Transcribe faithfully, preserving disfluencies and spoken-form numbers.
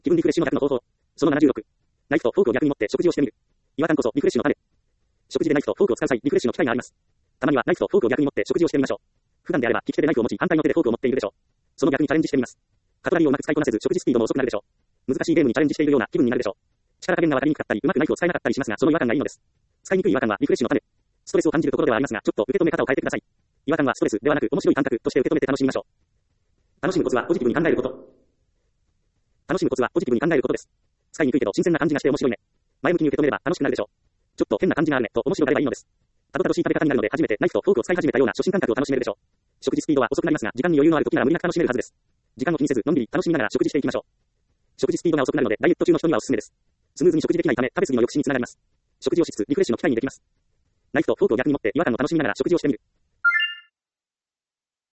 気分リフレッシュの逆の方法。そのななじゅうろく。ナイフとフォークを逆に持って食事をしてみる。違和感こそリフレッシュの種。食事でナイフとフォークを使う際、リフレッシュの機会があります。たまにはナイフとフォークを逆に持って食事をしてみましょう。普段であれば利き手でナイフを持ち、反対の手でフォークを持っているでしょう。その逆にチャレンジしてみます。カトラリーをうまく使いこなせず、食事スピードも遅くなるでしょう。難しいゲームにチャレンジしているような気分になるでしょう。力加減がわかりにくかったり、うまくナイフを使えなかったりしますが、その違和感がいいのです。使いにくい違和感はリフレッシュの種。ストレスを感じるところではありますが、ちょっと受け止め方を変えてください。違和感はストレスではなく、面白い感覚として受け止めて楽しみましょう。楽しむコツはポジティブに考えること。楽しむコツはポジティブに考えることです。使いにくいけど新鮮な感じがして面白いね。前向きに受け止めれば楽しくなるでしょう。ちょっと変な感じがあるねと面白がればいいのです。たどたどしい食べ方になるので初めてナイフとフォークを使い始めたような初心感覚を楽しめるでしょう。食事スピードは遅くなりますが、時間に余裕のある時なら無理なく楽しめるはずです。時間を気にせず、のんびり楽しみながら食事していきましょう。食事スピードが遅くなるので、ダイエット中の人にはおすすめです。スムーズに食事できないため、食べ過ぎの抑止につながります。食事をしつつリフレッシュの機会にできます。ナイフとフォークを逆に持って違和感を楽しみながら食事をしてみる。